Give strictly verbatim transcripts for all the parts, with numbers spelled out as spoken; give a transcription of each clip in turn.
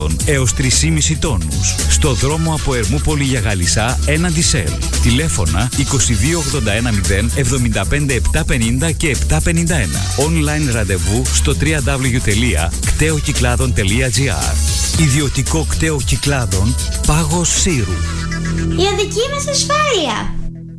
έως τρία κόμμα πέντε τόνους. Στο δρόμο από Ερμούπολη για Γαλισσά έναντι ΣΕΛ. Τηλέφωνα είκοσι δύο ογδόντα ένα μηδέν εβδομήντα πέντε επτακόσια πενήντα και επτακόσια πενήντα ένα. Online ραντεβού στο double-u double-u double-u τελεία κτέοκυκλάδων τελεία τζι άρ. Ιδιωτικό κτέο Κυκλάδων, Πάγος Σύρου. Για δική μας ασφάλεια.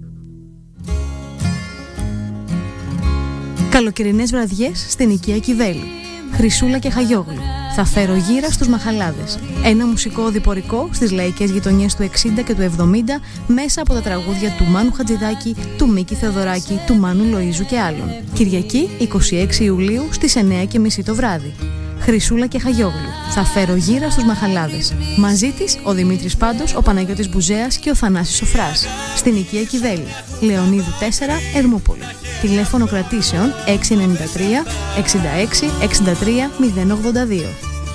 Καλοκαιρινές βραδιές στην οικία Κιβέλη. Χρυσούλα και Χαγιόγλου. Θα φέρω γύρα στους Μαχαλάδες. Ένα μουσικό οδηπορικό στις λαϊκές γειτονιές του εξήντα και του εβδομήντα μέσα από τα τραγούδια του Μάνου Χατζηδάκη, του Μίκη Θεοδωράκη, του Μάνου Λοΐζου και άλλων. Κυριακή εικοστή έκτη Ιουλίου στις εννιά και μισή το βράδυ. Χρυσούλα και Χαγιόγλου. Θα φέρω γύρα στους Μαχαλάδες. Μαζί της ο Δημήτρης Πάντος, ο Παναγιώτης Μπουζέας και ο Θανάσης Σοφράς. Στην οικία Κιβέλη. Λεωνίδου τέσσερα, Ερμούπολη. Τηλέφωνο κρατήσεων έξι εννιά τρία εξήντα έξι εξήντα τρία μηδέν ογδόντα δύο.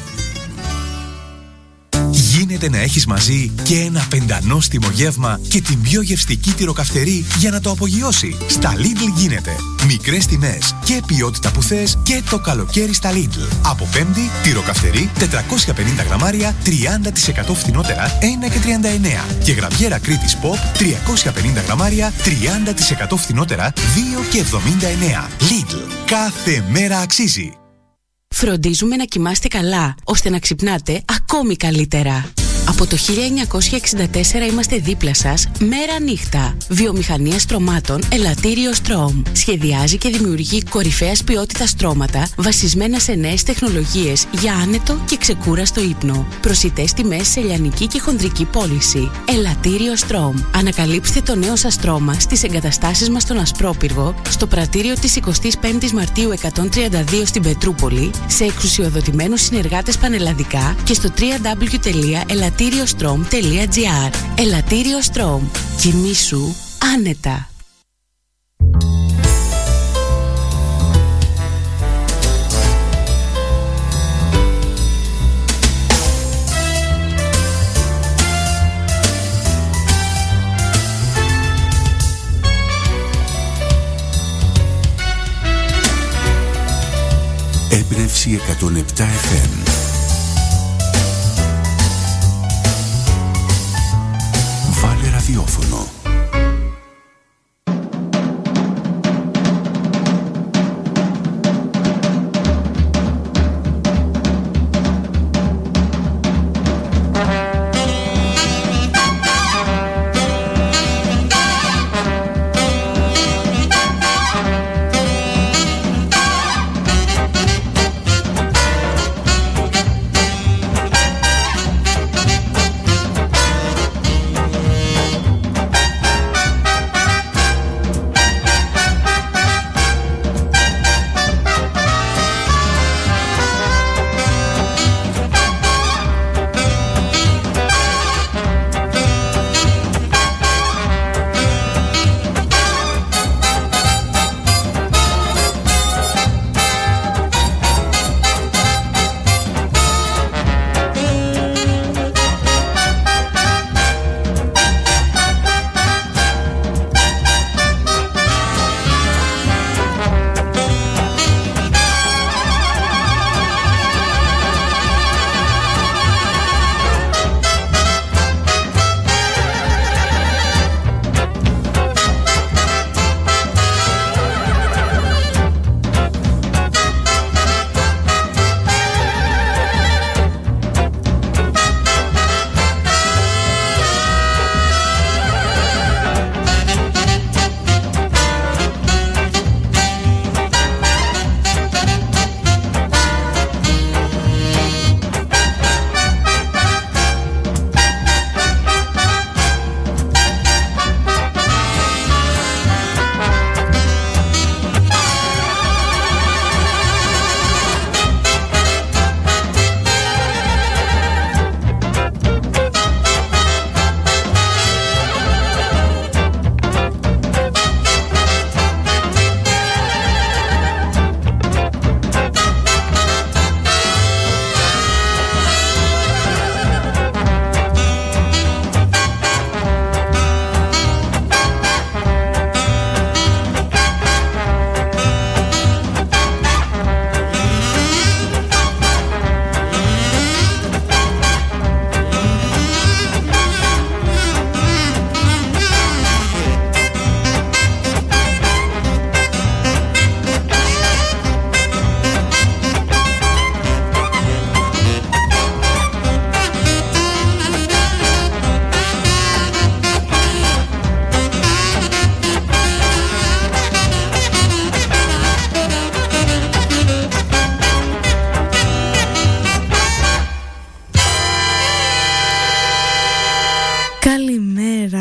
Γίνεται να έχεις μαζί και ένα πεντανόστιμο γεύμα και την πιο γευστική τυροκαυτερή για να το απογειώσει. Στα Lidl γίνεται. Μικρές τιμές και ποιότητα που θες και το καλοκαίρι στα Lidl. Από Πέμπτη, τυροκαυτερή τετρακόσια πενήντα γραμμάρια τριάντα τοις εκατό φθηνότερα ένα και τριάντα εννέα. Και γραβιέρα Κρήτης Pop τριακόσια πενήντα γραμμάρια τριάντα τοις εκατό φθηνότερα δύο και εβδομήντα εννέα. Lidl. Κάθε μέρα αξίζει. Φροντίζουμε να κοιμάστε καλά, ώστε να ξυπνάτε ακόμη καλύτερα. Από το χίλια εννιακόσια εξήντα τέσσερα είμαστε δίπλα σας μέρα νύχτα. Βιομηχανία στρωμάτων Ελαττήριο Στρώμ. Σχεδιάζει και δημιουργεί κορυφαίας ποιότητας στρώματα βασισμένα σε νέες τεχνολογίες για άνετο και ξεκούραστο ύπνο. Προσιτές τιμές σε λιανική και χονδρική πώληση. Ελαττήριο Στρώμ. Ανακαλύψτε το νέο σας στρώμα στις εγκαταστάσεις μας στον Ασπρόπυργο, στο πρατήριο της εικοστή πέμπτη Μαρτίου εκατόν τριάντα δύο στην Πετρούπολη, σε εξουσιοδοτημένους συνεργάτες πανελλαδικά και στο double-u double-u double-u τελεία ελαττήριο στρώμ τελεία τζι άρ. Ελαττήριο Στρώμ. Κοιμήσου άνετα. Έμπνευση εκατόν επτά εφ εμ. Βάλε ραδιόφωνο.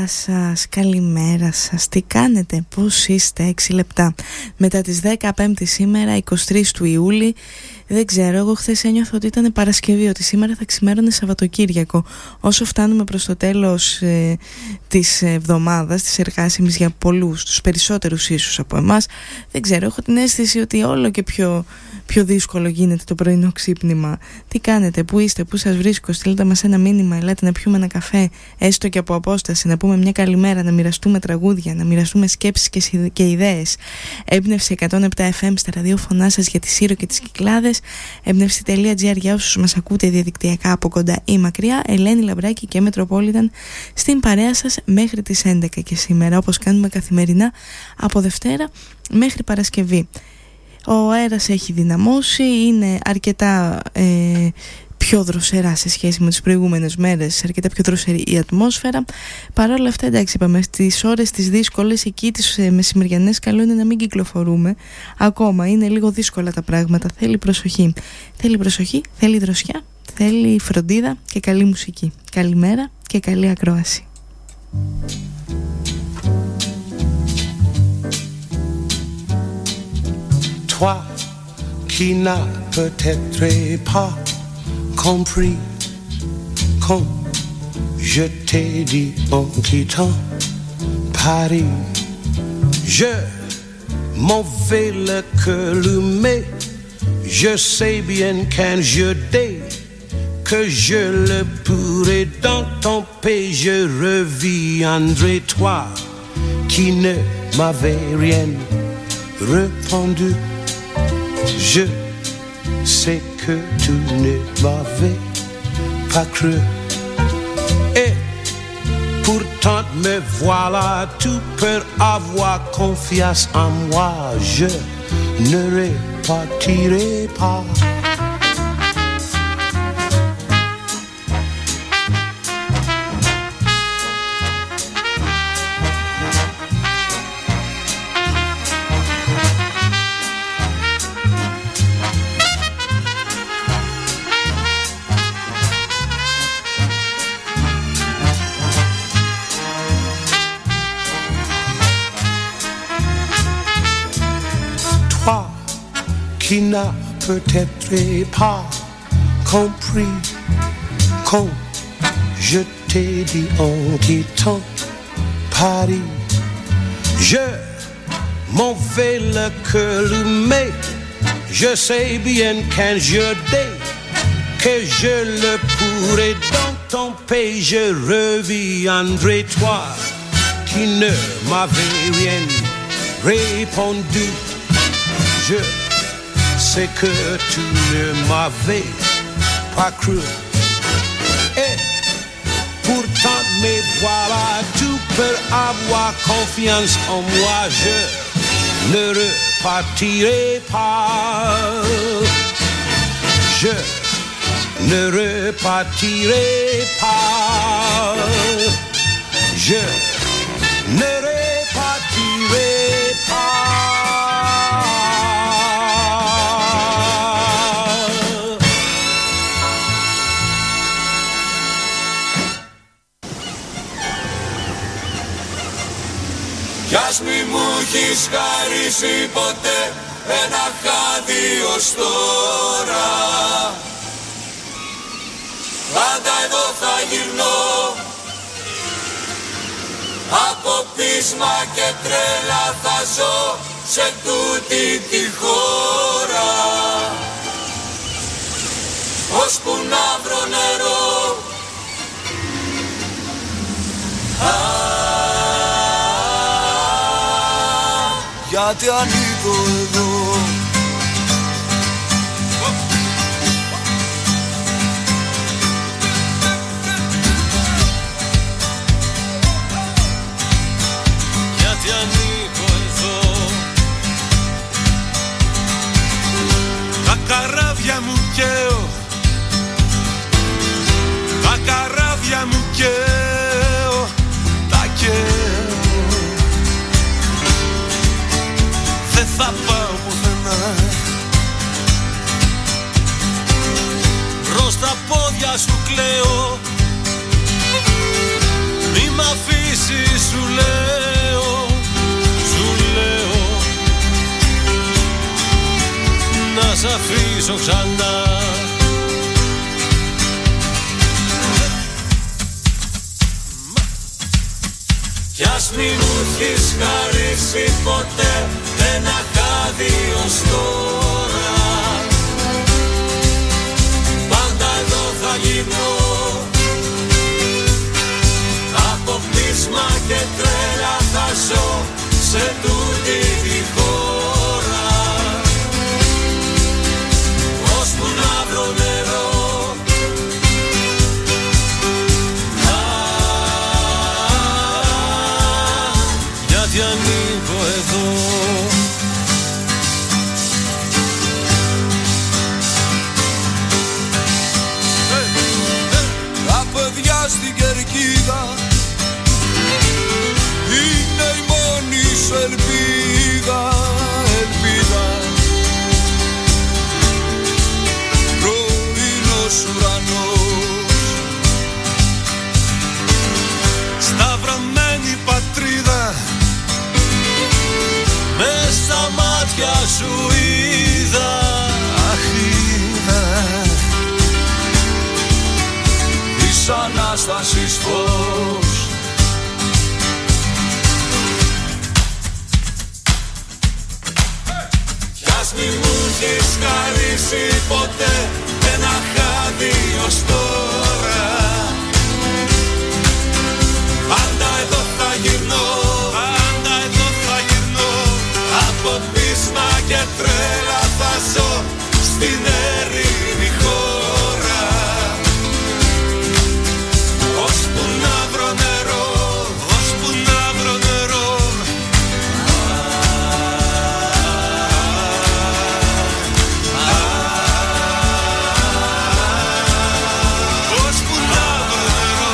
Γεια σας, καλημέρα σας, τι κάνετε, πώς είστε? Έξι λεπτά μετά τις δεκαπέντε σήμερα, εικοστή τρίτη του Ιούλη. Δεν ξέρω, εγώ χθες ένιωθα ότι ήταν Παρασκευή, ότι σήμερα θα ξημέρωνε Σαββατοκύριακο. Όσο φτάνουμε προς το τέλος ε, της εβδομάδας, της εργάσιμης για πολλούς, τους περισσότερους ίσως από εμάς, δεν ξέρω, έχω την αίσθηση ότι όλο και πιο, πιο δύσκολο γίνεται το πρωινό ξύπνημα. Τι κάνετε, πού είστε, πού σας βρίσκω? Στείλτε μας ένα μήνυμα, ελάτε να πιούμε ένα καφέ, έστω και από απόσταση, να πούμε μια καλημέρα, να μοιραστούμε τραγούδια, να μοιραστούμε σκέψεις και, και ιδέες. Έμπνευση εκατόν επτά εφ εμ στα ραδιόφωνά σας για τη Σύρο και τις Κυκλάδες. Έμπνευση τελεία τζι άρ για όσους μας ακούτε διαδικτυακά από κοντά ή μακριά. Ελένη Λαμπράκη και Μετροπόλιταν στην παρέα σας μέχρι τις έντεκα και σήμερα, όπως κάνουμε καθημερινά από Δευτέρα μέχρι Παρασκευή. Ο αέρας έχει δυναμώσει, είναι αρκετά ε, πιο δροσερά σε σχέση με τις προηγούμενες μέρες, αρκετά πιο δροσερή η ατμόσφαιρα. Παρ' όλα αυτά, εντάξει, είπαμε, στις ώρες τις δύσκολες, εκεί τις ε, μεσημεριανές, καλό είναι να μην κυκλοφορούμε. Ακόμα είναι λίγο δύσκολα τα πράγματα, θέλει προσοχή. Θέλει προσοχή, θέλει δροσιά, θέλει φροντίδα και καλή μουσική. Καλημέρα και καλή ακρόαση. Toi qui n'as peut-être pas compris quand je t'ai dit en quittant Paris, je m'en vais le cœur allumé, je sais bien qu'un jour dès que je le pourrai dans ton pays, je reviendrai. Toi qui ne m'avais rien répondu, je sais que tu ne m'avais pas cru. Et pourtant me voilà, tu peux avoir confiance en moi, je ne repartirai pas. Qui n'a peut-être pas compris quand je t'ai dit en quittant Paris, je m'en vais le cœur allumé, je sais bien qu'un jour dès que je le pourrai dans ton pays, je reviendrai. Toi qui ne m'avais rien répondu, je c'est que tu ne m'avais pas cru. Et pourtant me voilà, tu peux avoir confiance en moi, je ne repartirai pas. Je ne repartirai pas. Je ne repartirai pas. Κι ας μη μου έχεις χαρίσει ποτέ ένα χάδι ως τώρα, πάντα εδώ θα γυρνώ, από πείσμα και τρέλα θα ζω σε τούτη τη χώρα, ώσπου να βρω νερό. Γιατί ανήκω εδώ. Γιατί ανήκω εδώ. Τα καράβια μου καίω, τα καράβια μου καίω, τα καίω. Δεν θα πάω πουθενά. Μπρος τα πόδια σου κλαίω, μη μ' αφήσεις σου λέω, σου λέω, να σ' αφήσω ξανά. Κι ας μη μου έχεις χαρίσει ποτέ ένα χάδι ως τώρα, πάντα εδώ θα γίνω, από πείσμα και τρέλα θα ζω σε τούτη τη χώρα, ώσπου να βρω νερό. Γιατί ανήκω εδώ. Τα παιδιά στην κερκίδα είναι η μόνη σου ελπίδα, ελπίδα. Πρωινός ουρανός, σταυρωμένη πατρίδα, μες στα μάτια σου είδα, αχ, είδα της Ανάστασης φως. Κι ας μη μου έχεις χαρίσει ποτέ ένα χάδι ως τώρα, πάντα εδώ θα γυρνώ, πάντα εδώ θα γυρνώ, από πείσμα και τρέλα θα ζω στην έρημη χώρα, ώσπου να βρω νερό, ώσπου να βρω νερό. Ώσπου να βρω νερό.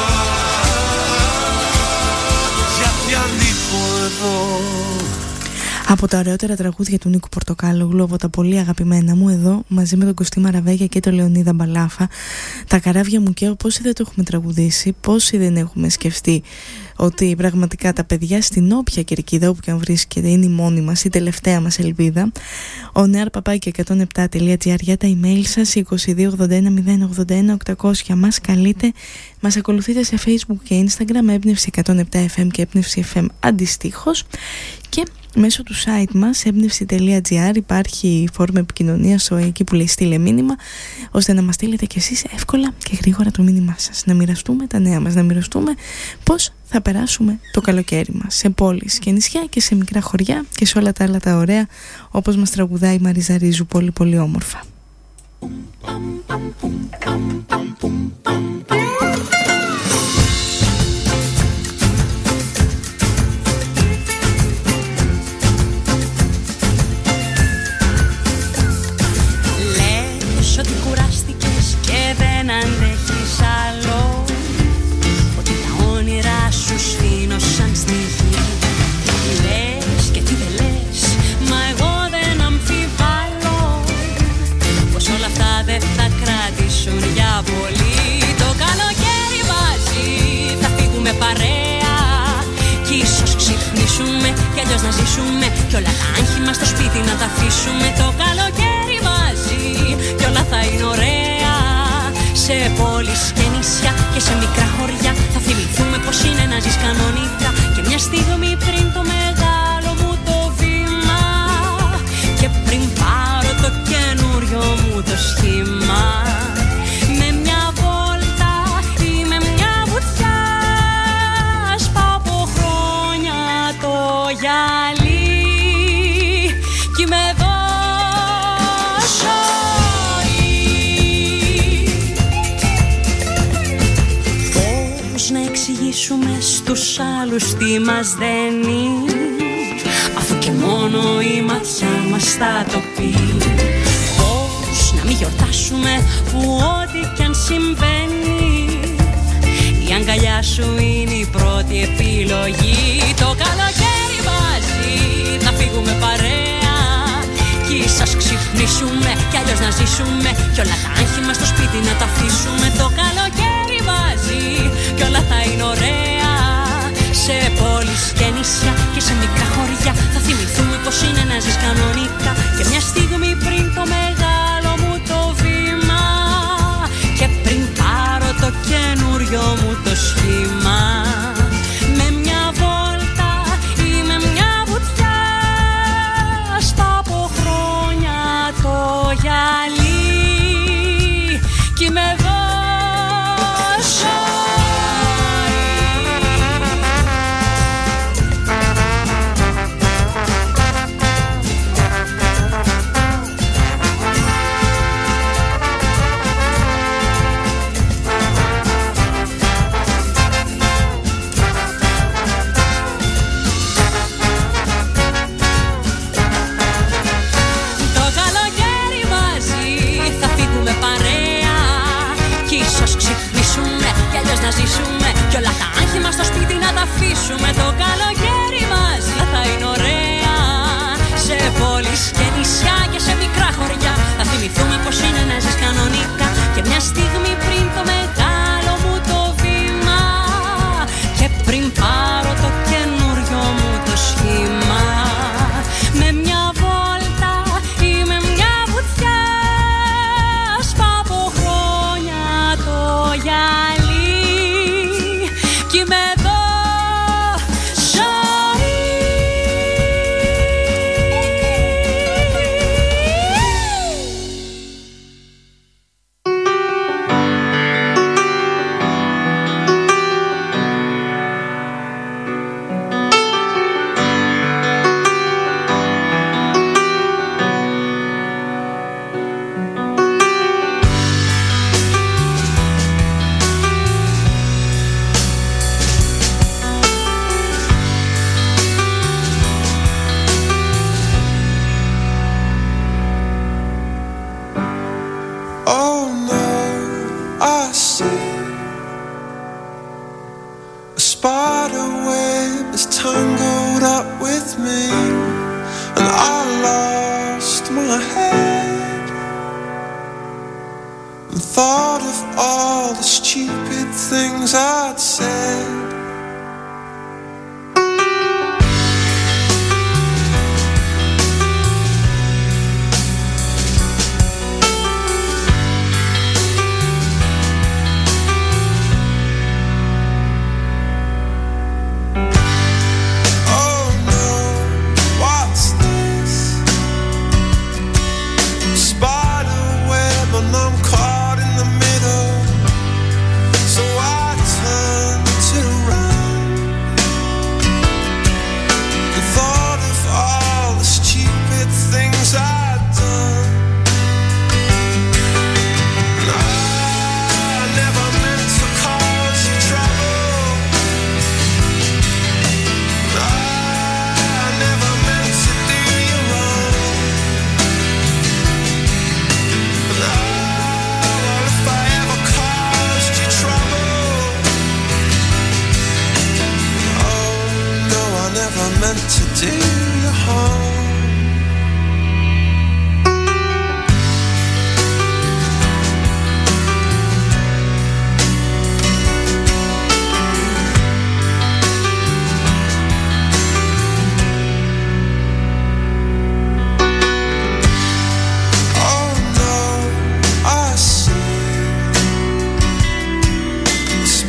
Γιατί ανήκω εδώ. Από τα ωραιότερα τραγούδια του Νίκου Πορτοκάλογλου, από τα πολύ αγαπημένα μου, εδώ μαζί με τον Κωστή Μαραβέγια και τον Λεωνίδα Μπαλάφα, τα καράβια μου καίω. Πόσοι δεν το έχουμε τραγουδήσει, πόσοι δεν έχουμε σκεφτεί ότι πραγματικά τα παιδιά στην όποια κερκίδα όπου και αν βρίσκεται είναι η μόνη μας, η τελευταία μας ελπίδα. Ο νεαρ παπάκι εκατόν επτά τελεία τζι άρ για τα email σας, είκοσι δύο ογδόντα ένα μηδέν ογδόντα ένα οκτακόσια, μας καλείτε, μας ακολουθείτε σε Facebook και Instagram, έμπνευση εκατόν επτά εφ εμ και έμπνευση εφ εμ αντιστοίχως, και μέσω του site μας έμπνευση τελεία τζι άρ υπάρχει φόρμα επικοινωνίας εκεί που λέει στείλε μήνυμα, ώστε να μας στείλετε κι εσείς εύκολα και γρήγορα το μήνυμά σας, να μοιραστούμε τα νέα μας, να μοιραστούμε πώς θα περάσουμε το καλοκαίρι μας σε πόλεις και νησιά και σε μικρά χωριά και σε όλα τα άλλα τα ωραία, όπως μας τραγουδάει η Μαρίζα Ρίζου πολύ πολύ όμορφα. Ότι κουράστηκες και δεν αντέχεις άλλο, ότι τα όνειρά σου σφήνω σαν στη γη. Λες και τι δεν λες, μα εγώ δεν αμφιβάλλω πως όλα αυτά δεν θα κρατήσουν για πολύ. Το καλοκαίρι μαζί θα φύγουμε παρέα κι ίσως ξυπνήσουμε κι αλλιώς να ζήσουμε κι όλα τα άγχη μας στο σπίτι να τα αφήσουμε. Το καλοκαίρι μαζί κι όλα θα είναι ωραία, σε πόλεις και νησιά και σε μικρά χωριά. Θα θυμηθούμε πως είναι να ζεις κανονικά και μια στιγμή πριν το μεγάλο μου το βήμα και πριν πάρω το καινούριο μου το σχήμα, με μια βόλτα ή με μια βουτιά σπάω από χρόνια το γυαλί κι είμαι εδώ. Να εξηγήσουμε στους άλλους τι μας δένει, αφού και μόνο η ματιά μας θα το πει. Πώς να μην γιορτάσουμε που ό,τι κι αν συμβαίνει, η αγκαλιά σου είναι η πρώτη επιλογή. Το καλοκαίρι μαζί θα φύγουμε παρέα κι ίσως ξυπνήσουμε κι αλλιώς να ζήσουμε κι όλα τα άγχη μας στο σπίτι να τα αφήσουμε. Το καλοκαίρι μαζί κι όλα θα είναι ωραία, νησιά και σε μικρά χωριά. Θα θυμηθούμε πως είναι να ζεις κανονικά. Και μια στιγμή πριν το μεγάλο μου το βήμα, και πριν πάρω το καινούριο μου το σχήμα, με μια βόλτα ή με μια βουτιά, σπάω χρόνια το γυαλί κι είμαι εδώ. Να ζήσουμε κι όλα τα άγχη μας στο σπίτι να τα αφήσουμε. Το καλοκαίρι μαζί θα είναι ωραία, σε πόλεις και νησιά και σε μικρά χωριά. Θα θυμηθούμε πως είναι να ζεις κανονικά. Και μια στιγμή πριν το μεγάλο μου το βήμα, και πριν πάρω το καινούριο μου το σχήμα, με μια βόλτα ή με μια βουτιά, σπάω χρόνια το γυαλί.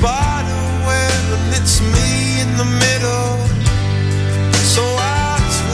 It's me in the middle, so I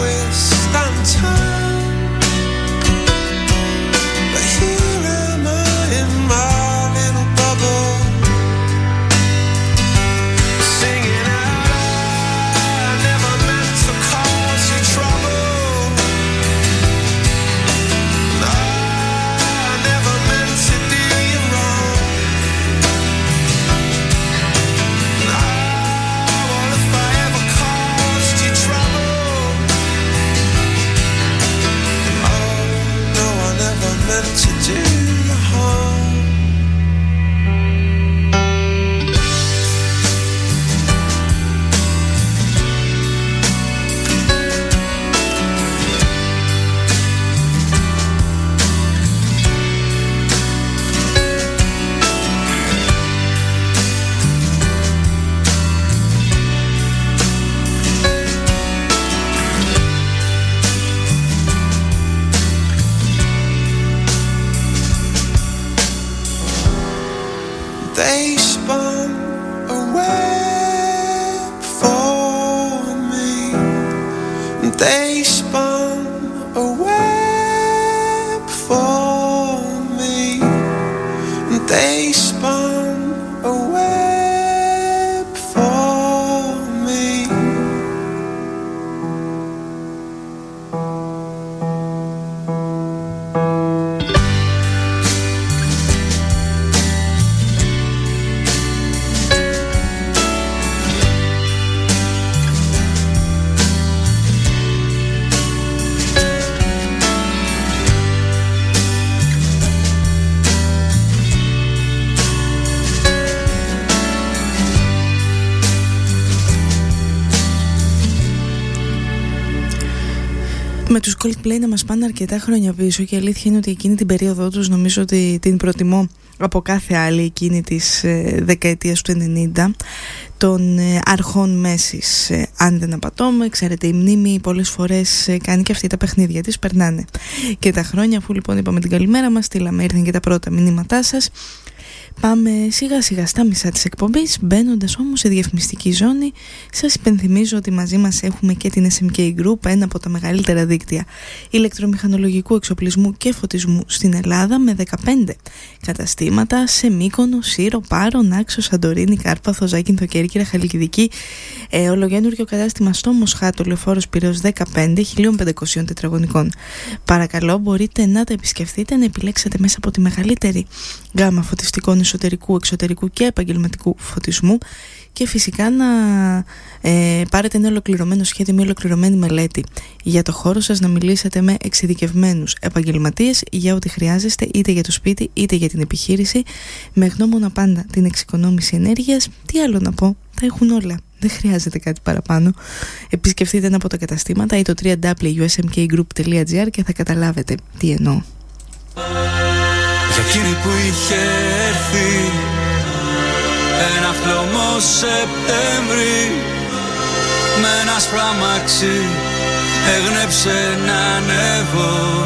Με τους Coldplay να μας πάνε αρκετά χρόνια πίσω και η αλήθεια είναι ότι εκείνη την περίοδο τους νομίζω ότι την προτιμώ από κάθε άλλη, εκείνη της ε, δεκαετίας του ενενήντα, των ε, αρχών Μέσης, ε, αν δεν απατώμε. Ξέρετε, η μνήμη πολλές φορές ε, κάνει και αυτή τα παιχνίδια της, περνάνε και τα χρόνια. Αφού λοιπόν είπαμε την καλημέρα μας, στείλαμε, ήρθαν και τα πρώτα μηνύματά σας. Πάμε σιγά σιγά στα μισά της εκπομπής, μπαίνοντας όμως σε διαφημιστική ζώνη. Σας υπενθυμίζω ότι μαζί μας έχουμε και την ες εμ κέι Group, ένα από τα μεγαλύτερα δίκτυα ηλεκτρομηχανολογικού εξοπλισμού και φωτισμού στην Ελλάδα, με δεκαπέντε καταστήματα σε Μύκονο, Σύρο, Πάρο, Νάξο, Σαντορίνη, Κάρπαθο, Ζάκυνθο, Κέρκυρα, Χαλκιδική. Ε, ολογένουργιο κατάστημα στο Μοσχάτο, Λεωφόρος Πειραιώς δεκαπέντε, χίλια πεντακόσια τετραγωνικών. Παρακαλώ, μπορείτε να τα επισκεφτείτε, να επιλέξετε μέσα από τη μεγαλύτερη γκάμα φωτιστικών εσωτερικού, εξωτερικού και επαγγελματικού φωτισμού και φυσικά να ε, πάρετε ένα ολοκληρωμένο σχέδιο, μια ολοκληρωμένη μελέτη για το χώρο σας, να μιλήσετε με εξειδικευμένους επαγγελματίες για ό,τι χρειάζεστε, είτε για το σπίτι είτε για την επιχείρηση, με γνώμονα πάντα την εξοικονόμηση ενέργειας. Τι άλλο να πω, τα έχουν όλα. Δεν χρειάζεται κάτι παραπάνω. Επισκεφτείτε ένα από τα καταστήματα ή το double-u double-u double-u τελεία γιου ες εμ κέι γκρουπ τελεία τζι άρ και θα καταλάβετε τι εννοώ. Για εκείνη που είχε έρθει ένα χλωμό Σεπτέμβρη, με ένα σπραμάξι έγνεψε να ανέβω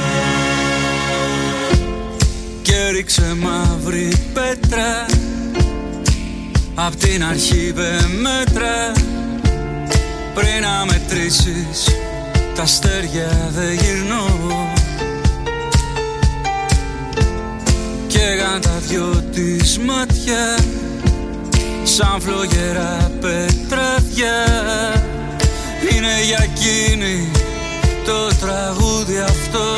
και ρίξε μαύρη πέτρα απ' την αρχή μέτρα. Πριν να μετρήσεις τα αστέρια δεν γυρνώ και έγαν τα δυο της μάτια σαν φλογερά πετράδια. Είναι για εκείνη το τραγούδι αυτό,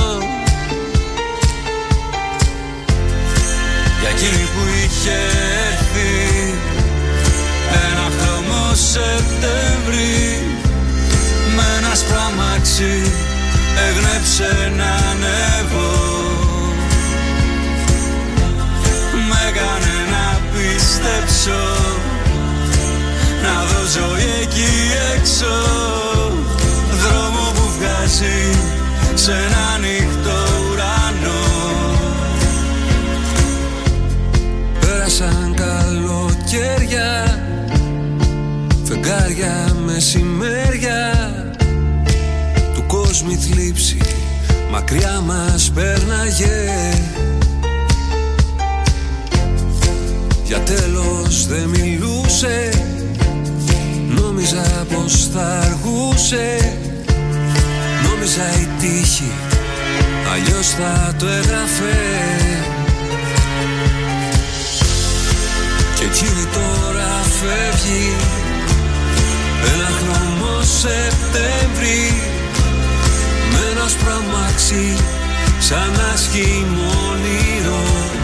για εκείνη που είχε έρθει ένα χλωμό Σεπτέμβρη, με ένα σπραμάξι έγνεψε να ανέβω, μ' έκανε να πιστέψω, να δω ζωή εκεί έξω, δρόμο που βγάζει σε ένα ανοιχτό ουρανό. Πέρασαν καλοκαίρια, φεγγάρια μεσημέρια, του κόσμου η θλίψη μακριά μας πέρναγε. Για τέλος δεν μιλούσε, νόμιζα πως θα αργούσε, νόμιζα η τύχη αλλιώς θα το έγραφε. Και εκείνη τώρα φεύγει, ένα χλωμό Σεπτέμβρη, με ένα σπραμάξι σαν άσχημο όνειρο,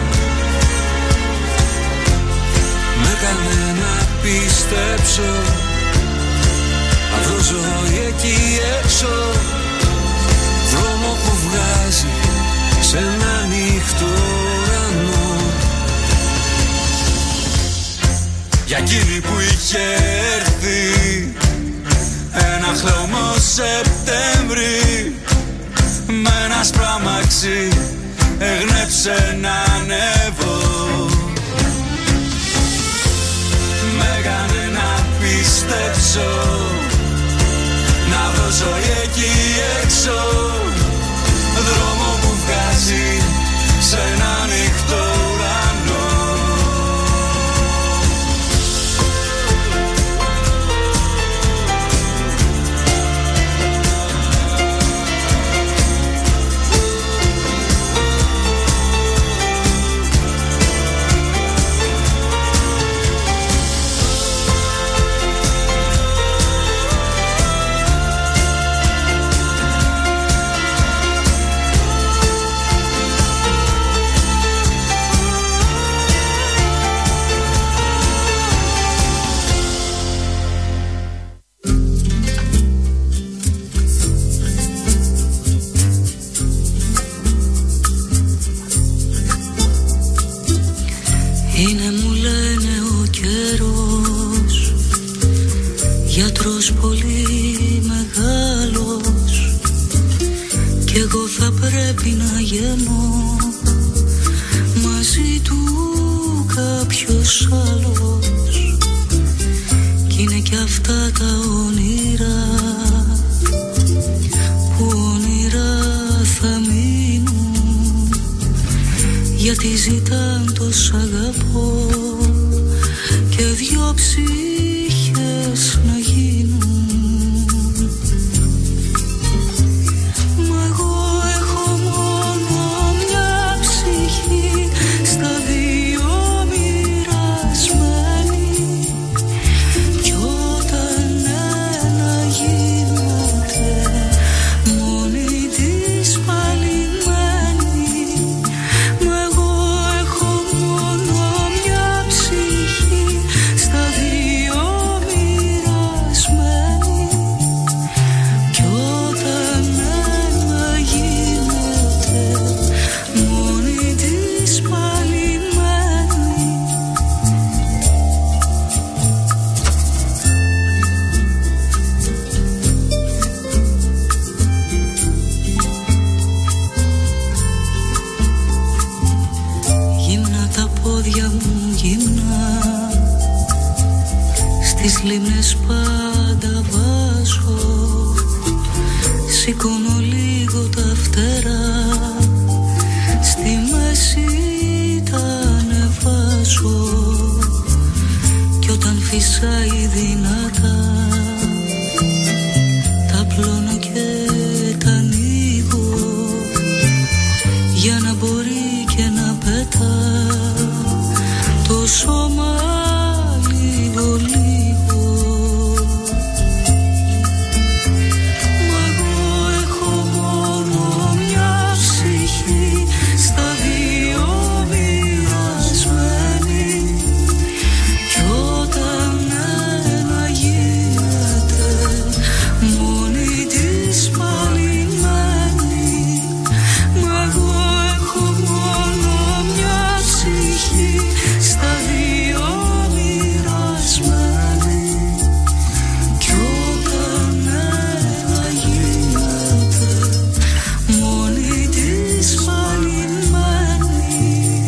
με έκανε να πιστέψω, να βρω ζωή εκεί έξω, δρόμο που βγάζει σε ένα ανοιχτό ουρανό. Για εκείνη που είχε έρθει ένα χλωμό Σεπτέμβρη, με ένα σπραμάξι έγνεψε να ανέβω, μ' έκανε να πιστέψω, να δω ζωή εκεί έξω, δρόμο που βγάζει σε ένα ανοιχτό ουρανό. Είναι μου λένε ο καιρός, γιατρός πολύ μεγάλος, πρέπει να γεννώ μαζί του κάποιος άλλος, κι είναι κι αυτά τα όνειρα που όνειρα θα μείνουν, γιατί ζητάν το σ' αγαπώ και δυο ψυχές να γίνουν. Μα εγώ έχω μόνο μια ψυχή στα δύο μοιρασμένη, κι όταν ένα γίνεται μόνη της πάλι μένει. Μα εγώ έχω μόνο μια ψυχή στα δύο μοιρασμένη, κι όταν ένα γίνεται μόνη της πάλι μένει. Γυμνά τα πόδια μου γυμνά, στις λίμνες πάντα βάζω, σηκώνω λίγο τα φτερά, στη μέση τα ανεβάζω, κι όταν φυσάει δυνατά τα πλώνω και τα ανοίγω, για να μπορεί και να πετά το σώμα λίγο λίγο. Μα εγώ έχω μόνο μια ψυχή στα δύο μοιρασμένη, κι όταν ένα γίνεται μόνη της πάλι μένει. Μα εγώ έχω μόνο μια ψυχή στα δύο μοιρασμένη, κι όταν ένα γίνεται μόνη της πάλι μένει.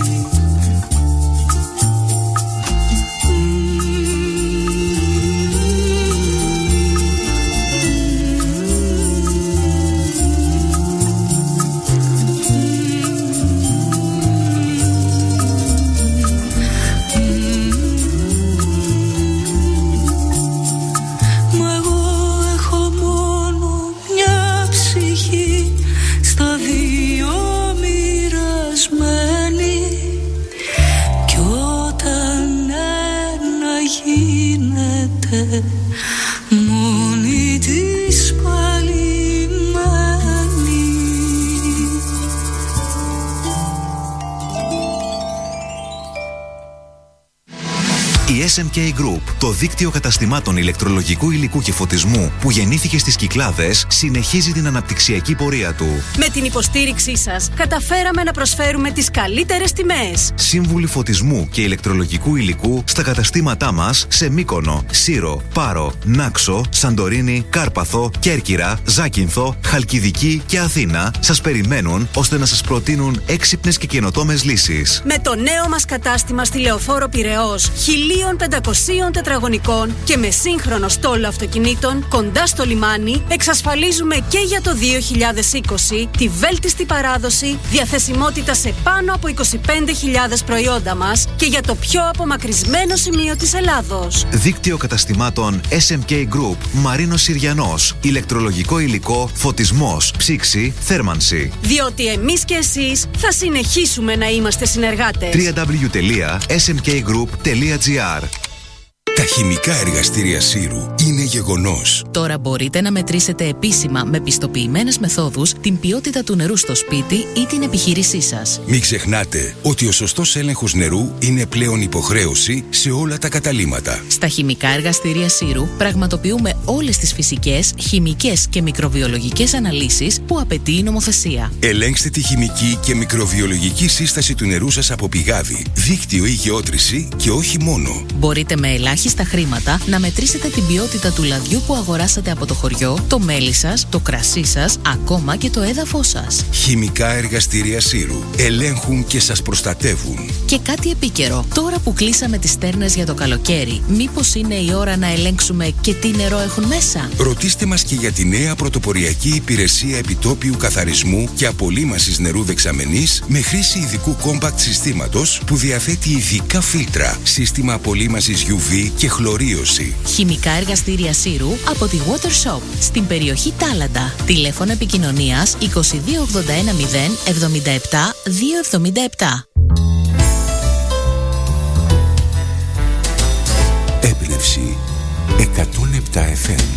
Μα εγώ έχω μόνο μια ψυχή στα δύο μοιρασμένη, κι όταν ένα γίνεται μόνη της πάλι μένει. Η ες εμ κέι Group, το δίκτυο καταστημάτων ηλεκτρολογικού υλικού και φωτισμού που γεννήθηκε στις Κυκλάδες, συνεχίζει την αναπτυξιακή πορεία του. Με την υποστήριξή σας, καταφέραμε να προσφέρουμε τις καλύτερες τιμές. Σύμβουλοι φωτισμού και ηλεκτρολογικού υλικού στα καταστήματά μας σε Μύκονο, Σύρο, Πάρο, Νάξο, Σαντορίνη, Κάρπαθο, Κέρκυρα, Ζάκυνθο, Χαλκιδική και Αθήνα σας περιμένουν ώστε να σας προτείνουν έξυπνες και καινοτόμες λύσεις. Με το νέο μας κατάστημα στη Λεωφόρο Πειραιώς, χίλια πεντακόσια τετραγωνικών και με σύγχρονο στόλο αυτοκινήτων κοντά στο λιμάνι, εξασφαλίζουμε και για το δύο χιλιάδες είκοσι τη βέλτιστη παράδοση, διαθεσιμότητα σε πάνω από είκοσι πέντε χιλιάδες προϊόντα μας και για το πιο απομακρυσμένο σημείο της Ελλάδος. Δίκτυο καταστημάτων ες εμ κέι Group, Μαρίνος Συριανός, ηλεκτρολογικό υλικό, φωτισμός, ψήξη, θέρμανση. Διότι εμείς και εσείς θα συνεχίσουμε να είμαστε συνεργάτες. double-u double-u double-u τελεία ες εμ κέι group τελεία τζι άρ. Τα χημικά εργαστήρια Σύρου είναι γεγονός. Τώρα μπορείτε να μετρήσετε επίσημα με πιστοποιημένες μεθόδους την ποιότητα του νερού στο σπίτι ή την επιχείρησή σας. Μην ξεχνάτε ότι ο σωστός έλεγχος νερού είναι πλέον υποχρέωση σε όλα τα καταλύματα. Στα χημικά εργαστήρια Σύρου πραγματοποιούμε όλες τις φυσικές, χημικές και μικροβιολογικές αναλύσεις που απαιτεί η νομοθεσία. Ελέγξτε τη χημική και μικροβιολογική σύσταση του νερού σας από πηγάδι, δίκτυο ή γεώτρηση και όχι μόνο. Μπορείτε με ελάχιστα χρήματα να μετρήσετε την ποιότητα του λαδιού που αγοράσατε από το χωριό, το μέλι σας, το κρασί σας, ακόμα και το έδαφος σας. Χημικά εργαστήρια Σύρου ελέγχουν και σας προστατεύουν. Και κάτι επίκαιρο. Τώρα που κλείσαμε τις στέρνες για το καλοκαίρι, μήπως είναι η ώρα να ελέγξουμε και τι νερό έχουν μέσα? Ρωτήστε μας και για τη νέα πρωτοποριακή υπηρεσία επιτόπιου καθαρισμού και απολύμασης νερού δεξαμενής με χρήση ειδικού compact συστήματος που διαθέτει ειδικά φίλτρα, σύστημα απολύμασης γιου βι και χλωρίωση. Χημικά εργαστήρια Σύρου από τη Water Shop στην περιοχή Τάλαντα. Τηλέφωνο επικοινωνίας είκοσι δύο ογδόντα ένα μηδέν εβδομήντα επτά διακόσια εβδομήντα επτά. Έμπνευση εκατόν επτά εφ εμ.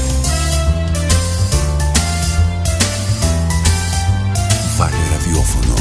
Βάλε ραδιόφωνο.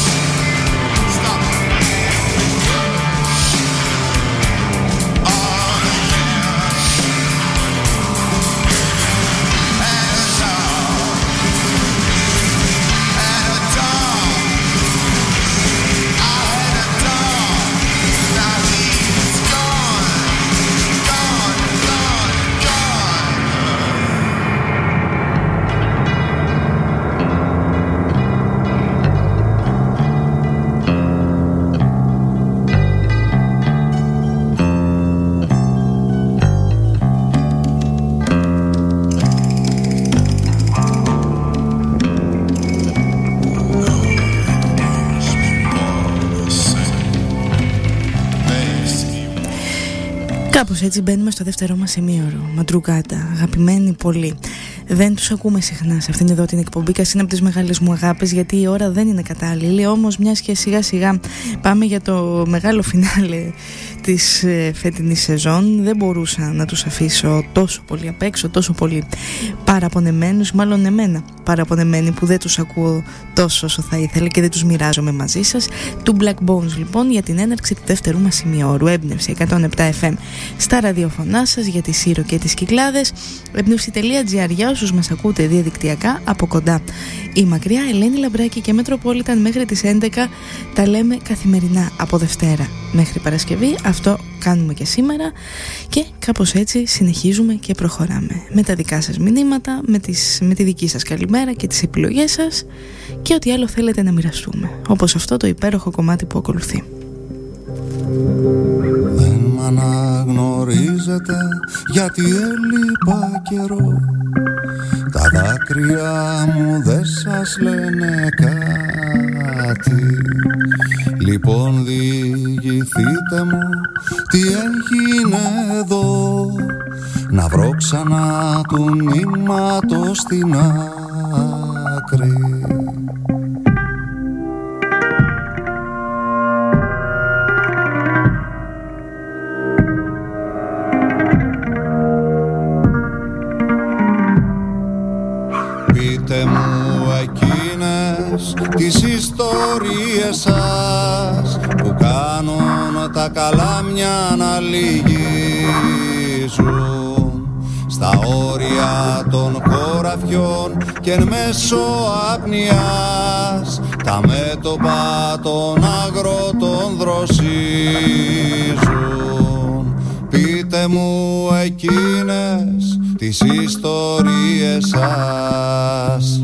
Ah Κάπως έτσι μπαίνουμε στο δεύτερό μας ημίωρο. Μαντρουγκάτα, αγαπημένοι πολύ. Δεν τους ακούμε συχνά σε αυτήν εδώ την εκπομπή, και είναι από τις μεγάλες μου αγάπες, γιατί η ώρα δεν είναι κατάλληλη. Όμως μιας και σιγά σιγά πάμε για το μεγάλο φινάλε της ε, φετινής σεζόν, δεν μπορούσα να τους αφήσω τόσο πολύ απ' έξω, τόσο πολύ παραπονεμένους, μάλλον εμένα παραπονεμένοι που δεν τους ακούω τόσο όσο θα ήθελα και δεν τους μοιράζομαι μαζί σας. Του Black Bones λοιπόν, για την έναρξη του δεύτερου μας ημιώρου. Έμπνευση εκατόν επτά εφ εμ στα ραδιοφωνά σας για τη Σύρο και τις Κυκλάδες. Έμπνευση τελεία τζι άρ για όσους μας ακούτε διαδικτυακά από κοντά. Η μακριά Ελένη Λαμπράκη και Metropolitan μέχρι τις έντεκα τα λέμε καθημερινά από Δευτέρα μέχρι Παρασκευή. Αυτό κάνουμε και σήμερα και κάπως έτσι συνεχίζουμε και προχωράμε με τα δικά σας μηνύματα, με, τις, με τη δική σας καλημέρα και τις επιλογές σας και ό,τι άλλο θέλετε να μοιραστούμε, όπως αυτό το υπέροχο κομμάτι που ακολουθεί. Δεν μ' αναγνωρίζετε γιατί έλειπα καιρό, τα δάκρυα μου δεν σας λένε κάτι. Λοιπόν διηγηθείτε μου τι έγινε εδώ, να βρω ξανά του νήματος στην άκρη. Πείτε μου εκείνες τις ιστορίες σας που κάνουν τα καλάμια να λυγίζουν στα όρια των χωραφιών και εν μέσω απνιάς τα μέτωπα των αγρότων δροσίζουν. Πείτε μου εκείνες τις ιστορίες σας.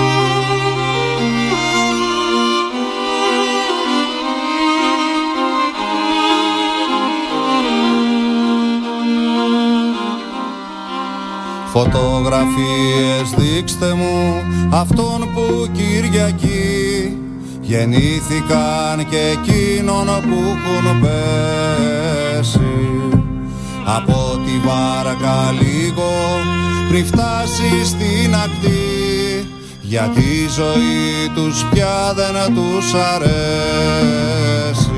Φωτογραφίες δείξτε μου αυτόν που Κυριακή γεννήθηκαν και εκείνον που έχουν πέσει από τη βάρκα λίγο πριν φτάσει στην ακτή, γιατί η ζωή τους πια δεν τους αρέσει.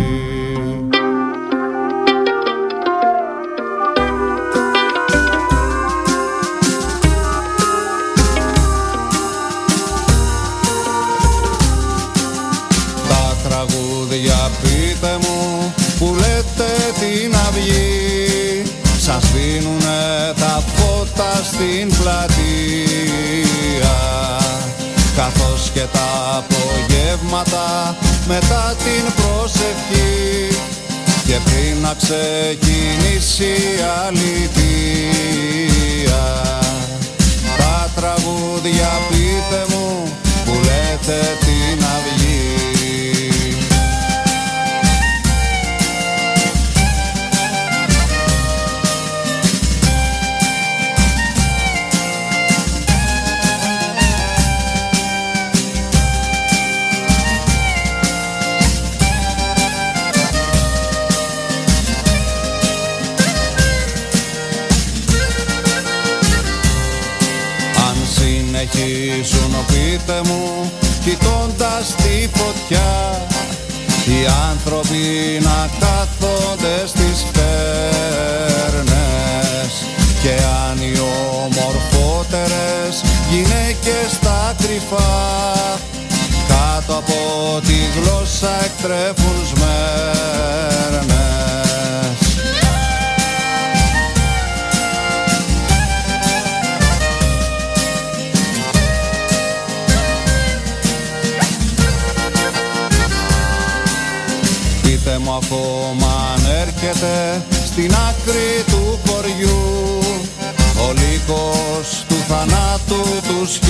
Τα τραγούδια πείτε μου που λέτε την αυγή, σας δίνουνε τα φώτα στην πλατεία, καθώς και τα απογεύματα μετά την προσευχή και πριν να ξεκινήσει η αλήθεια. Τα τραγούδια πείτε μου που λέτε την αυγή. Συνεχίσουν πείτε μου κοιτώντας τη φωτιά οι άνθρωποι να κάθονται στις φτέρνες και αν οι ομορφότερες γυναίκες στα κρυφά κάτω από τη γλώσσα εκτρέφουν σμέρνες. Πείτε μου ακόμα αν έρχεται στην άκρη του χωριού ο λύκος του θανάτου τους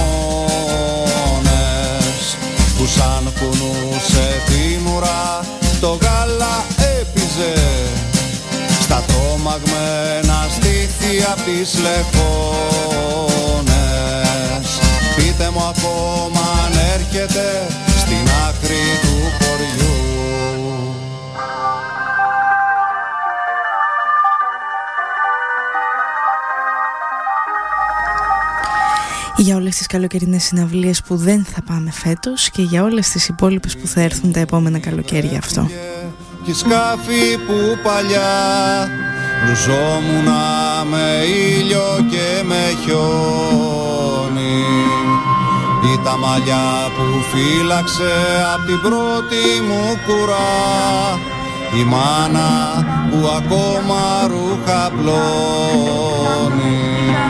χειμώνες που σαν κουνούσε την ουρά το γάλα έπιζε στα τρόμαγμένα στήθη απ' τις λεκόνες. Πείτε μου ακόμα αν έρχεται στην άκρη του χωριού. Για όλες τις καλοκαιρινές συναυλίες που δεν θα πάμε φέτος και για όλες τις υπόλοιπες που θα έρθουν τα επόμενα καλοκαίρια αυτό. Κι σκάφη που παλιά λουζόμουνα με ήλιο και με χιόνι, ή τα μαλλιά που φύλαξε απ' την πρώτη μου κουρά, η μάνα που ακόμα ρούχα πλώνει.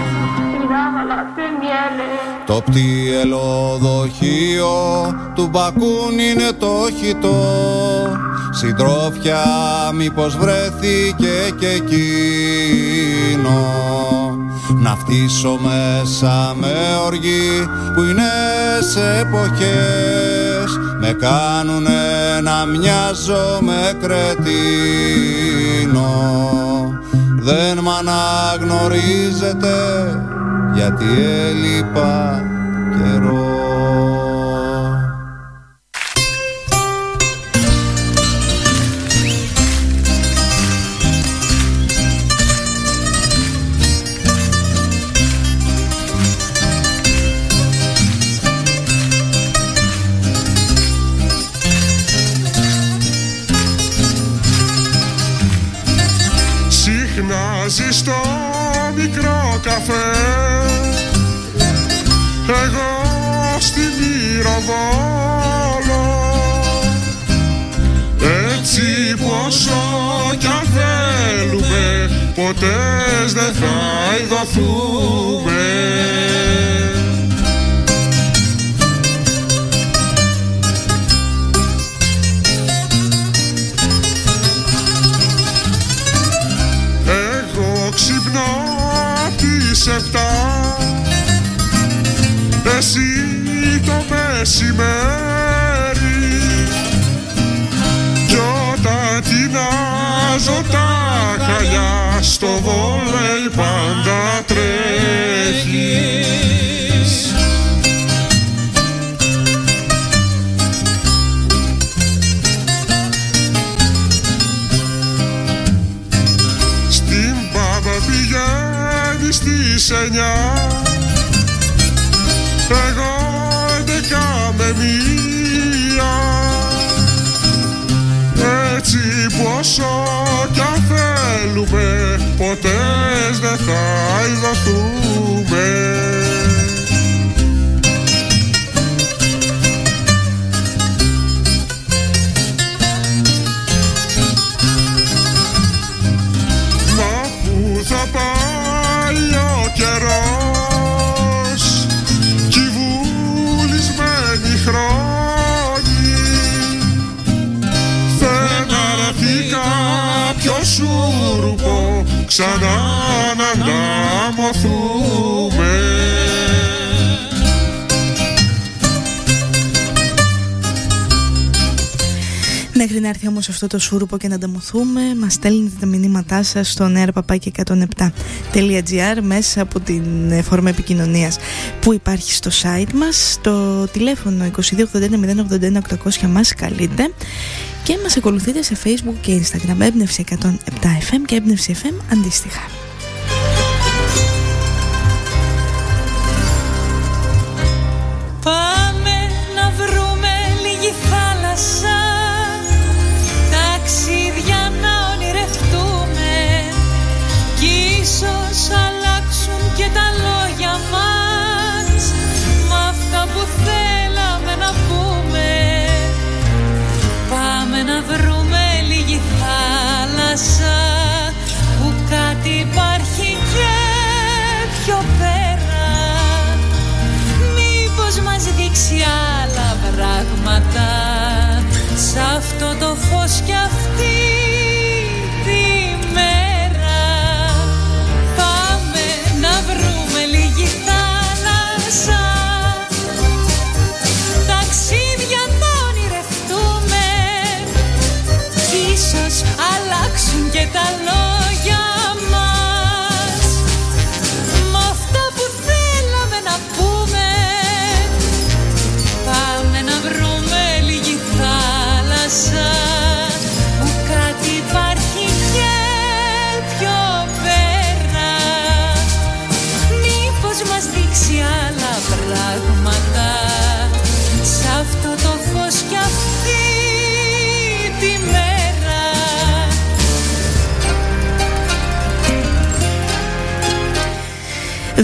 Το πτυελοδοχείο του Μπακούν είναι το χιτό, συντρόφια μήπως βρέθηκε και εκείνο. Να φτύσω μέσα με οργή που είναι σε εποχές, με κάνουνε να μοιάζω με κρετίνο. Δεν μ' αναγνωρίζετε γιατί έλειπα καιρό. Συχνάζει στο μικρό καφέ, εγώ στη Μυροβόλο, έτσι πόσο κι αν θέλουμε ποτέ δεν θα ειδωθούμε. Εγώ ξυπνώ απ' τις επτά, εσύ το μεσημέρι, κι όταν τεινάζω τα χαλιά στο βόλεϊ πάντα τρέχεις. Στην Πάπα πηγαίνει στις εννιά, εγώ έντεκα με μία, έτσι πόσο κι αν θέλουμε ποτέ δεν θα ειδωθούμε. Μα πού θα πάει ο καιρός, κι οι βουλισμένοι χρόνοι, δεν αρθεί κάποιο σούρουπο ξανά να ανταμωθούμε. Μέχρι να έρθει όμως αυτό το σούρουπο και να ανταμωθούμε, μας στέλνετε τα μηνύματά σας στο νέα παπάκι εκατόν επτά τελεία τζι άρ μέσα από την φόρμα επικοινωνίας που υπάρχει στο site μας. Το τηλέφωνο είκοσι δύο ογδόντα ένα μηδέν ογδόντα ένα οκτακόσια μας καλείτε και μας ακολουθείτε σε Facebook και Instagram, Έμπνευση εκατόν επτά εφ εμ και Έμπνευση εφ εμ αντίστοιχα. Πάμε να βρούμε λίγη θάλασσα, ταξίδια να ονειρευτούμε, κι ίσως αλλάξουν και τα λόγια μας μ' αυτά που θέλαμε να πούμε. Πάμε να βρούμε λίγη θάλασσα που κάτι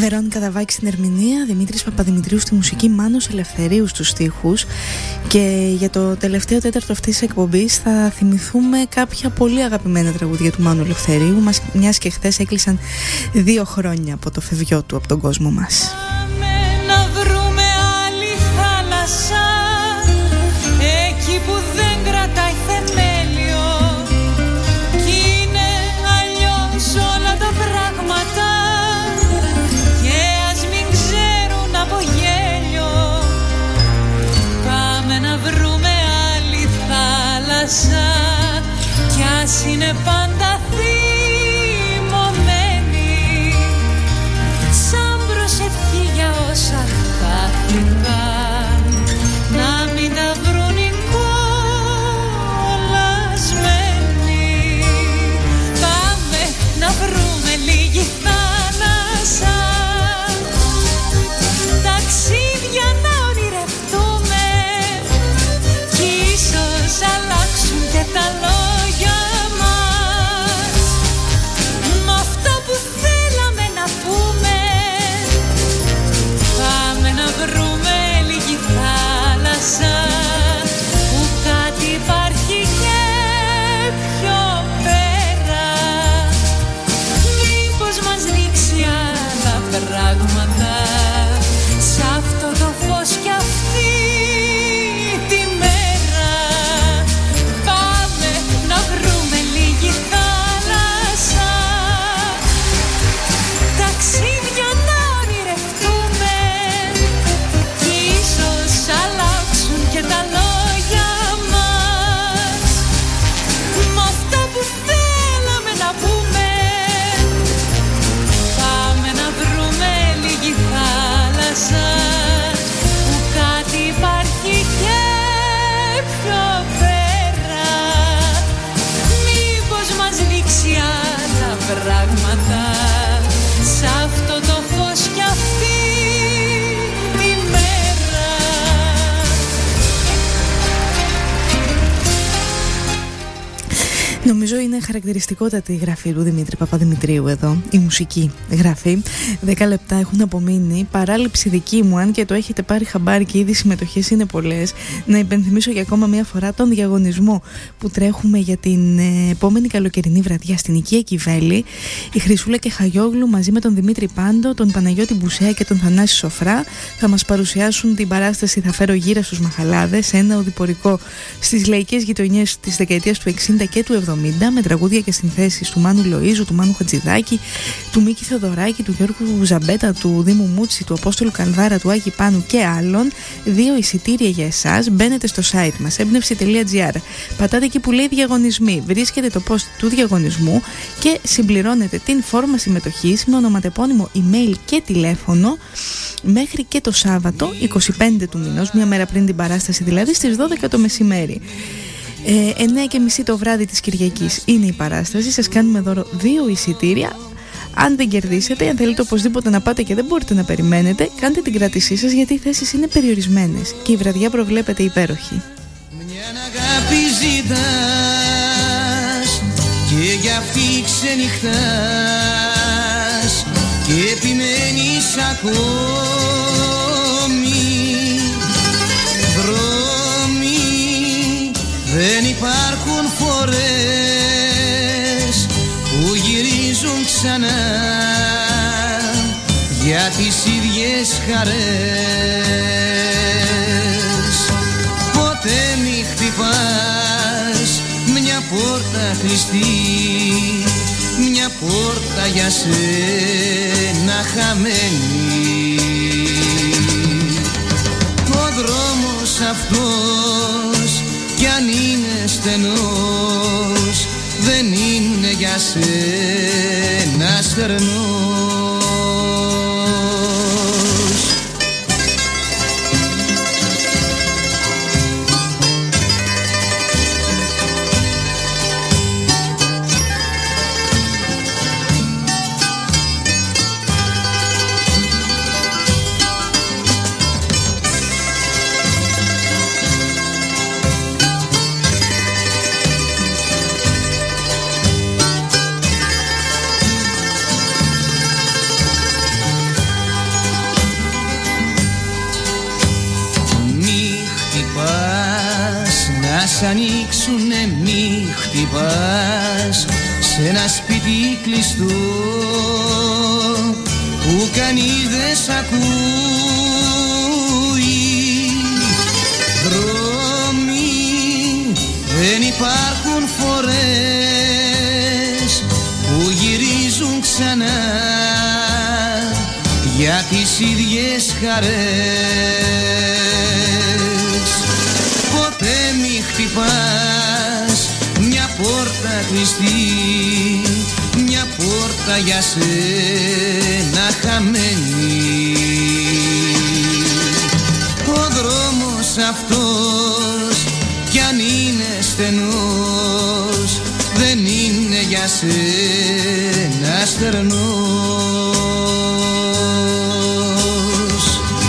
Βερόνικα Δαβάκη στην ερμηνεία, Δημήτρης Παπαδημητρίου στη μουσική, Μάνος Ελευθερίου στους στίχους. Και για το τελευταίο τέταρτο αυτής της εκπομπής θα θυμηθούμε κάποια πολύ αγαπημένα τραγούδια του Μάνου Ελευθερίου, μιας και χθες έκλεισαν δύο χρόνια από το φευγιό του από τον κόσμο μας. Να βρούμε άλλη θάλασσα, εκεί που δεν κρατάει θεμέλιο, κι είναι αλλιώς όλα τα πράγματα, και ας μην ξέρουν από γέλιο. Πάμε να βρούμε άλλη θάλασσα, κι ας είναι πάντα θυμωμένη, σαν προσευχή για όσα χάθηκαν, να μην τα βρουν οι κολλασμένοι. Πάμε να βρούμε λίγη θάλασσα, ταξίδια να ονειρευτούμε, κι ίσως αλλάξουν και τα λόγια μας, μ' αυτό που θέλαμε να πούμε. Πάμε να βρούμε λίγη θάλασσα, που κάτι υπάρχει και πιο πέρα, μήπως μας ρίξει άλλα πράγματα, σ' αυτό το φως κι αυτή τη μέρα. Πάμε να βρούμε λίγη θάλασσα, ταξίδια να ονειρευτούμε, κι ίσως αλλάξουν και τα λόγια μας, μ' αυτό που θέλαμε να πούμε. Πάμε να βρούμε λίγη θάλασσα, που κάτι υπάρχει και πιο πέρα, μήπως μας δείξει άλλα πράγματα, σ' αυτό το φως κι αυτή τη μέρα. Νομίζω είναι χαρακτηριστικότατη η γραφή του Δημήτρη Παπαδημητρίου εδώ, η μουσική γραφή. Δέκα λεπτά έχουν απομείνει, παράληψη δική μου, αν και το έχετε πάρει χαμπάρι και ήδη συμμετοχές είναι πολλές. Να υπενθυμίσω για ακόμα μια φορά τον διαγωνισμό που τρέχουμε για την ε, επόμενη καλοκαιρινή βραδιά στην οικία Κιβέλη. Η Χρυσούλα και Χαγιόγλου μαζί με τον Δημήτρη Πάντο, τον Παναγιώτη Μπουσέα και τον Θανάση Σοφρά θα μας παρουσιάσουν την παράσταση «Θα φέρω γύρα στους Μαχαλάδες», ένα οδηπορικό στις λαϊκές γειτονιές της δεκαετίας του εξήντα και του εβδομήντα, με τραγούδια και συνθέσεις του Μάνου Λοΐζου, του Μάνου Χατζηδάκη, του Μίκη Θεοδωράκη, του Γιώργου Ζαμπέτα, του Δήμου Μούτσι, του Απόστολου Καλδάρα, του Άκη Πάνου και άλλων. Δύο εισιτήρια για εσάς. Μπαίνετε στο site μας έμπνευση τελεία τζι άρ, πατάτε εκεί που λέει διαγωνισμοί, βρίσκετε το post του διαγωνισμού και συμπληρώνετε την φόρμα συμμετοχής με ονοματεπώνυμο, email και τηλέφωνο μέχρι και το Σάββατο είκοσι πέντε του μηνός, μια μέρα πριν την παράσταση, δηλαδή στις δώδεκα το μεσημέρι. Ε, εννιά και μισή το βράδυ της Κυριακής είναι η παράσταση. Σας κάνουμε δώρο δύο εισιτήρια. Αν δεν κερδίσετε, αν θέλετε οπωσδήποτε να πάτε και δεν μπορείτε να περιμένετε, κάντε την κράτησή σας, γιατί οι θέσεις είναι περιορισμένες και η βραδιά προβλέπεται υπέροχη. Μια αγάπη ζητάς και για αυτή ξενυχτάς και επιμένεις ακόμη. Δρόμοι δεν υπάρχουν φορές που γυρίζουν ξανά για τις ίδιες χαρές. Ποτέ μη χτυπάς μια πόρτα κλειστή, μια πόρτα για σένα χαμένη. Ο δρόμος αυτός κι αν είναι στενός, δεν είναι για σένα στερνός. ανοίξουνε μη χτυπάς σε ένα σπίτι κλειστό που κανείς δεν σ' ακούει. Δρόμοι δεν υπάρχουν φορές που γυρίζουν ξανά για τις ίδιες χαρές. Ποτέ μη χτυπάς μια πόρτα κλειστή, μια πόρτα για σένα χαμένη. Ο δρόμος αυτός κι αν είναι στενός δεν είναι για σένα στερνός.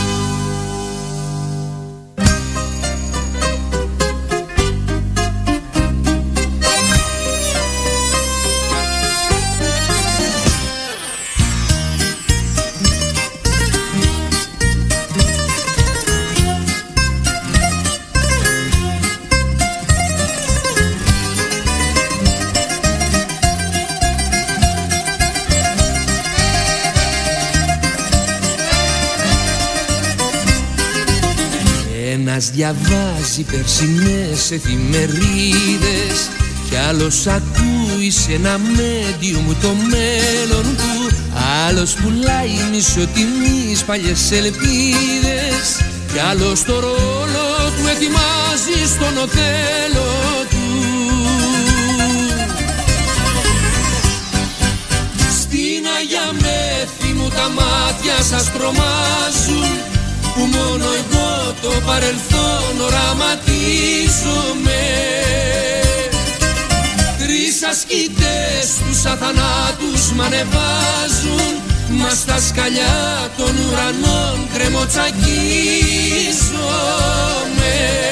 Ένας διαβάζει περσινές εφημερίδες κι άλλος ακούει σε ένα μέντιουμ το μέλλον του. Άλλος πουλάει μισοτιμής παλιές ελπίδες κι άλλος το ρόλο του ετοιμάζει στον Οθέλο του. Στην Αγία Μέθη μου τα μάτια σας τρομάζουν που μόνο εγώ το παρελθόν οραματίζομαι. Τρεις ασκητές τους αθανάτους μ' ανεβάζουν, μα στα σκαλιά των ουρανών κρεμοτσακίζομαι.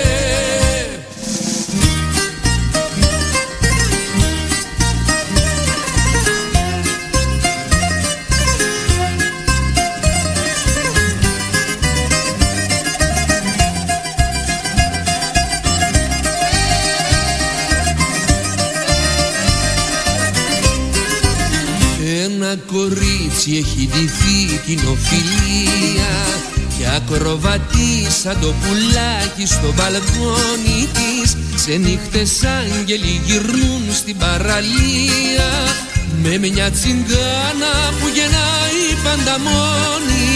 Ένα κορίτσι έχει ντυθεί κοινοφιλία και ακροβατεί σαν το πουλάκι στο μπαλκόνι της. Σε νύχτες άγγελοι γυρνούν στην παραλία με μια τσιγκάνα που γεννάει πάντα μόνη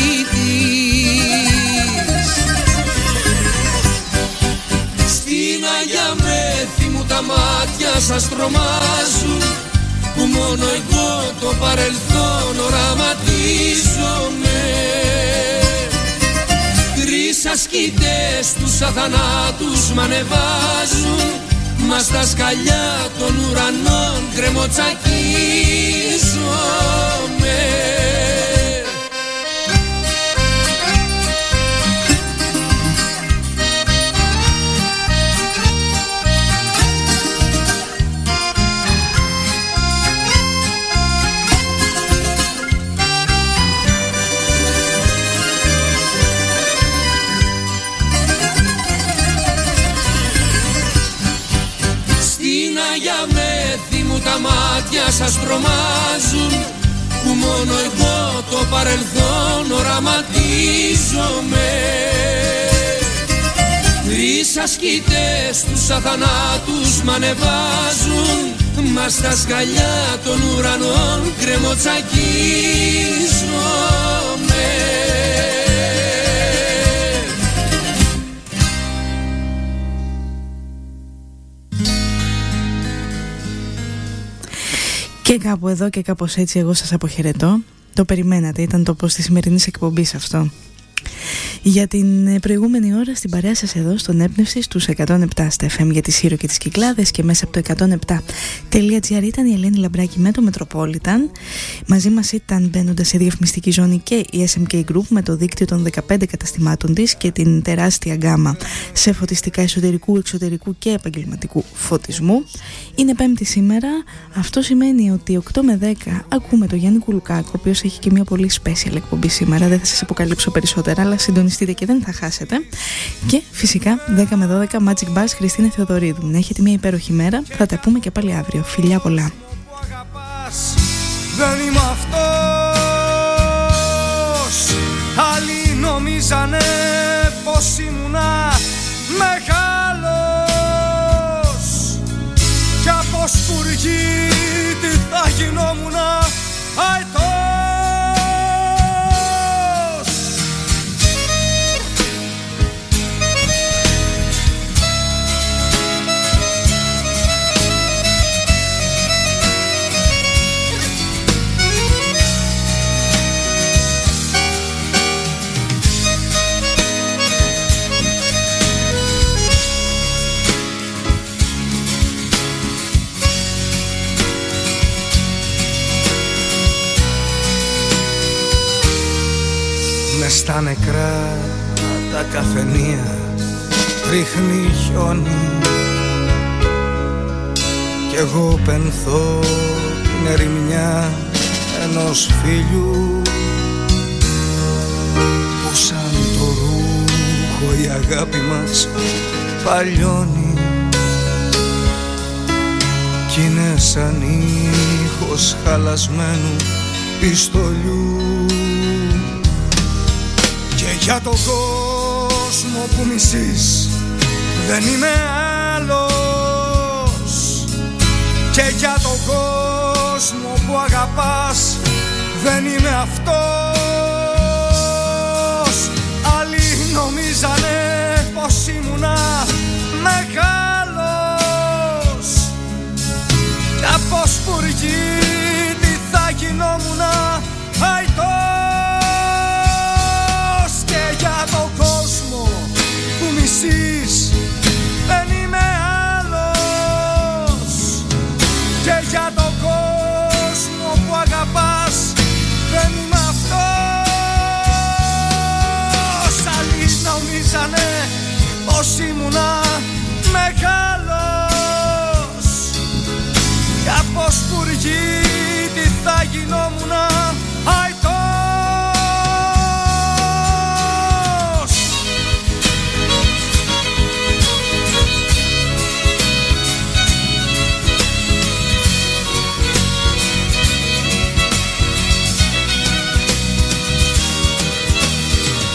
της. Στην Αγία Μέθη μου τα μάτια σας τρομάζουν που μόνο εγώ το παρελθόν οραματίζομαι. Τρεις ασκητές τους αθανάτους μ' ανεβάζουν, μα στα σκαλιά των ουρανών κρεμοτσακίζομαι. Για Μέθη μου τα μάτια σας τρομάζουν που μόνο εγώ το παρελθόν οραματίζομαι. Τρεις ασκητές τους αθανάτους μ' ανεβάζουν, μα στα σκαλιά των ουρανών κρεμοτσακίζομαι. Και κάπου εδώ και κάπως έτσι εγώ σας αποχαιρετώ. Το περιμένατε, ήταν το πώς της σημερινής εκπομπής αυτό. Για την προηγούμενη ώρα στην παρέα σας εδώ στον Έπνευση στους εκατόν επτά στα εφ εμ για τη Σύρο και τις Κυκλάδες και μέσα από το εκατόν επτά τελεία τζι άρ ήταν η Ελένη Λαμπράκη με το Metropolitan. Μαζί μας ήταν μπαίνοντας σε διαφημιστική ζώνη και η ες εμ κέι Group με το δίκτυο των δεκαπέντε καταστημάτων της και την τεράστια γκάμα σε φωτιστικά εσωτερικού, εξωτερικού και επαγγελματικού φωτισμού. Είναι Πέμπτη σήμερα, αυτό σημαίνει ότι οκτώ με δέκα ακούμε το Γιάννη Κουλουκάκο, ο οποίος έχει και μια πολύ special εκπομπή σήμερα, δεν θα σας αποκαλύψω περισσότερα, αλλά συντονιστείτε αγωνιστείτε και δεν θα χάσετε. Και φυσικά δέκα με δώδεκα Magic Bars Χριστίνα Θεοδωρίδου. Να έχετε μια υπέροχη μέρα. Θα τα πούμε και πάλι αύριο. Φιλιά πολλά. Δεν είμαι αυτός. Άλλοι νομίζανε πως ήμουνα μεγάλος. Κι από σπουργί τι θα γινόμουνα αετός. Μες στα νεκρά τα καφενεία ρίχνει χιόνι κι εγώ πενθώ την ερημιά ενός φίλου που σαν το ρούχο η αγάπη μας παλιώνει κι είναι σαν ήχος χαλασμένου πιστολιού. Και για τον κόσμο που μισείς δεν είμαι άλλος. Και για τον κόσμο που αγαπάς δεν είμαι αυτός. Άλλοι νομίζανε πως ήμουνα μεγάλος. Κι από σπουργί τι θα γινόμουνα αητός. Για τον κόσμο που μισείς δεν είμαι άλλος. Και για τον κόσμο που αγαπάς δεν είμαι αυτός. Άλλοι νομίζανε πως ήμουνα μεγάλος. Κι από σπουργί τι θα γινόμουνα